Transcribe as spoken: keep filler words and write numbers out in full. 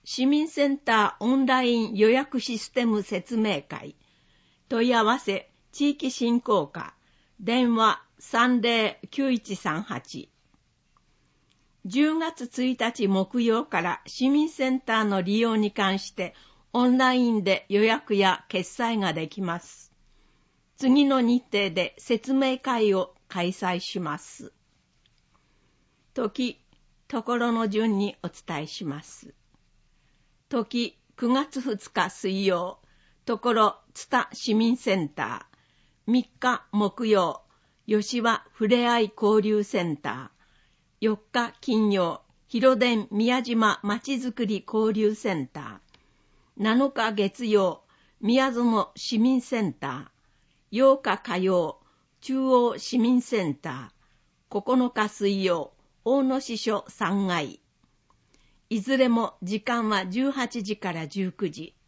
市民センターオンライン予約システム説明会。問い合わせ地域振興課。電話 さんぜろきゅういちさんはち。じゅうがつついたち木曜から市民センターの利用に関してオンラインで予約や決済ができます。次の日程で説明会を開催します。時、ところの順にお伝えします。時、くがつふつか水曜、ところ津田市民センター。みっか木曜、吉和ふれあい交流センター。よっか金曜、広電宮島まちづくり交流センター。なのか月曜、宮園市民センター。ようか火曜、中央市民センター。ここのか水曜、大野支所さんがい。いずれも時間はじゅうはちじからじゅうくじ。